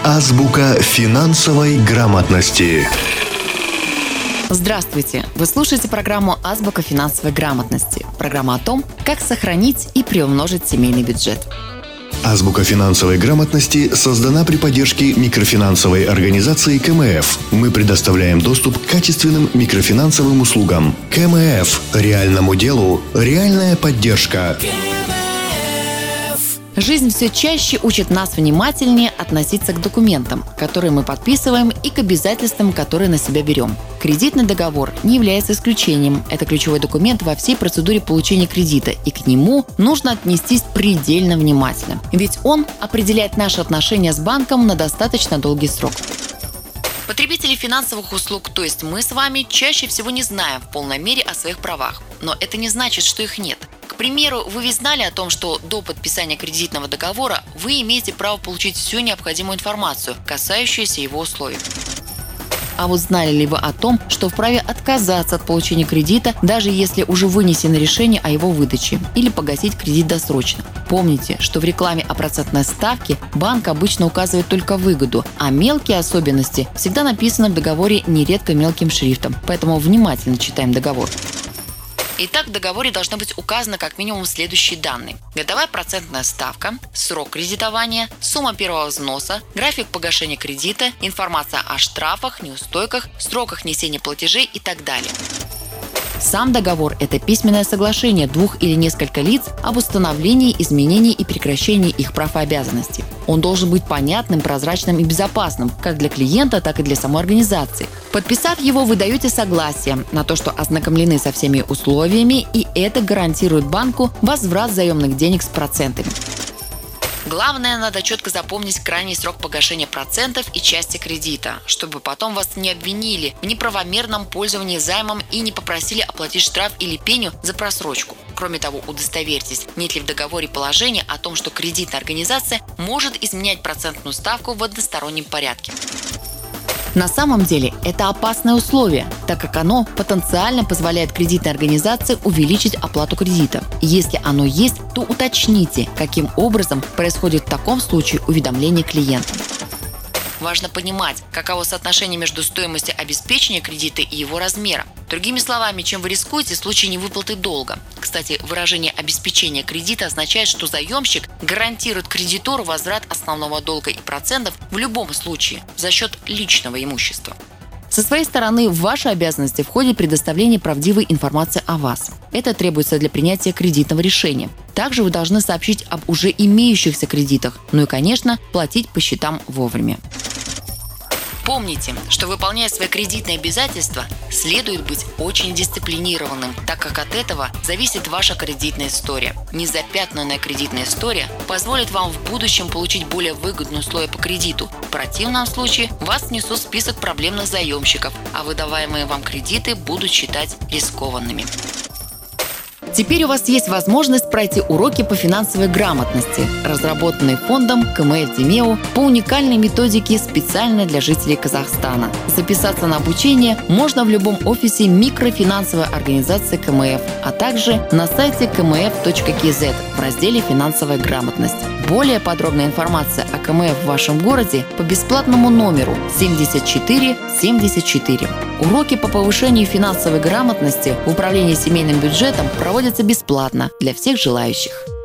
Азбука финансовой грамотности. Здравствуйте! Вы слушаете программу «Азбука финансовой грамотности». Программа о том, как сохранить и приумножить семейный бюджет. Азбука финансовой грамотности создана при поддержке микрофинансовой организации КМФ. Мы предоставляем доступ к качественным микрофинансовым услугам. КМФ. Реальному делу реальная поддержка. Жизнь все чаще учит нас внимательнее относиться к документам, которые мы подписываем, и к обязательствам, которые на себя берем. Кредитный договор не является исключением. Это ключевой документ во всей процедуре получения кредита, и к нему нужно отнестись предельно внимательно. Ведь он определяет наши отношения с банком на достаточно долгий срок. Потребители финансовых услуг, то есть мы с вами, чаще всего не знаем в полной мере о своих правах. Но это не значит, что их нет. К примеру, вы ведь знали о том, что до подписания кредитного договора вы имеете право получить всю необходимую информацию, касающуюся его условий. А вот знали ли вы о том, что вправе отказаться от получения кредита, даже если уже вынесено решение о его выдаче, или погасить кредит досрочно? Помните, что в рекламе о процентной ставке банк обычно указывает только выгоду, а мелкие особенности всегда написаны в договоре нередко мелким шрифтом, поэтому внимательно читаем договор. Итак, в договоре должно быть указано как минимум следующие данные: годовая процентная ставка, срок кредитования, сумма первого взноса, график погашения кредита, информация о штрафах, неустойках, сроках несения платежей и так далее. Сам договор – это письменное соглашение двух или нескольких лиц об установлении, изменении и прекращении их прав и обязанностей. Он должен быть понятным, прозрачным и безопасным как для клиента, так и для самой организации. Подписав его, вы даете согласие на то, что ознакомлены со всеми условиями, и это гарантирует банку возврат заемных денег с процентами. Главное, надо четко запомнить крайний срок погашения процентов и части кредита, чтобы потом вас не обвинили в неправомерном пользовании займом и не попросили оплатить штраф или пеню за просрочку. Кроме того, удостоверьтесь, нет ли в договоре положения о том, что кредитная организация может изменять процентную ставку в одностороннем порядке. На самом деле это опасное условие, так как оно потенциально позволяет кредитной организации увеличить оплату кредита. Если оно есть, то уточните, каким образом происходит в таком случае уведомление клиента. Важно понимать, каково соотношение между стоимостью обеспечения кредита и его размером. Другими словами, чем вы рискуете в случае невыплаты долга. Кстати, выражение «обеспечение кредита» означает, что заемщик гарантирует кредитору возврат основного долга и процентов в любом случае за счет личного имущества. Со своей стороны, в ваши обязанности входит предоставление правдивой информации о вас. Это требуется для принятия кредитного решения. Также вы должны сообщить об уже имеющихся кредитах, ну и, конечно, платить по счетам вовремя. Помните, что, выполняя свои кредитные обязательства, следует быть очень дисциплинированным, так как от этого зависит ваша кредитная история. Незапятнанная кредитная история позволит вам в будущем получить более выгодные условия по кредиту. В противном случае вас внесут в список проблемных заемщиков, а выдаваемые вам кредиты будут считать рискованными. Теперь у вас есть возможность пройти уроки по финансовой грамотности, разработанные фондом КМФ Демео по уникальной методике специально для жителей Казахстана. Записаться на обучение можно в любом офисе микрофинансовой организации КМФ, а также на сайте kmf.kz в разделе «Финансовая грамотность». Более подробная информация о КМФ в вашем городе по бесплатному номеру 7474. Уроки по повышению финансовой грамотности в управлении семейным бюджетом проводятся бесплатно для всех желающих.